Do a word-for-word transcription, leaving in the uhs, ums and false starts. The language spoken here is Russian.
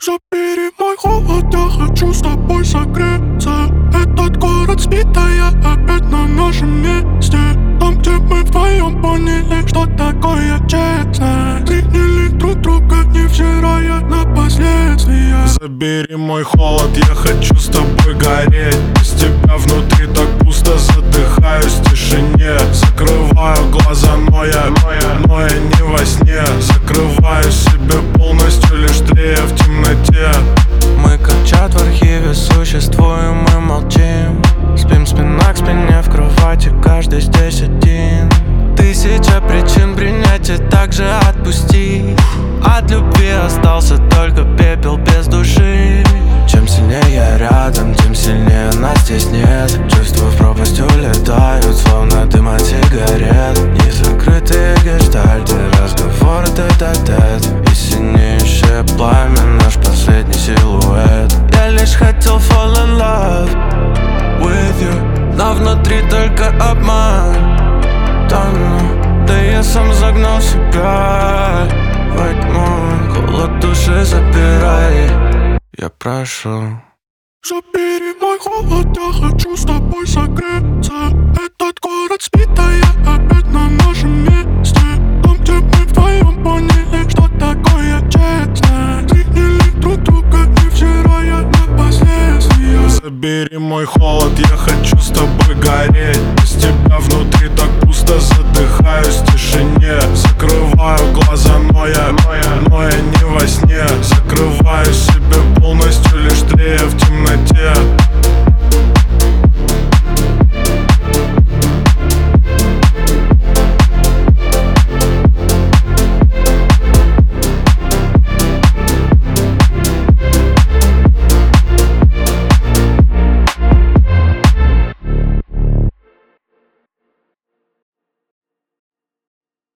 Забери мой холод, я хочу с тобой согреться. Этот город спит, а я опять на нашем месте. Там, где мы вдвоем поняли, что такое честность. Приняли друг друга, невзирая на последствия. Забери мой холод, я хочу с тобой гореть. Без тебя внутри так пусто, задыхаюсь в тишине. Закрываю глаза, но я, но я, но я не во сне. Закрываю себе полностью, лишь тлея в темноте. Мы как чат в архиве существуем и молчим. Спим спина к спине в кровати, каждый здесь один. Тысяча причин принятия, также отпусти. От любви остался только пепел без души. Чем сильнее я рядом, тем сильнее нас здесь нет. Чувства в пропасть улетают, словно дым от сигарет. Незакрытые гештальты, разговоры тет-а-тет. И синеющее пламя, наш последний силуэт. Я лишь хотел fall in love with you, но внутри только обман. Тону, да я сам загнал себя во тьму. Холод души забирай, я прошу. Забери мой холод, я хочу с тобой согреться. Этот город спит, а я опять на нашем месте. Там, где мы вдвоем поняли, что такое честность. Приняли друг друга, невзирая на последствия. Забери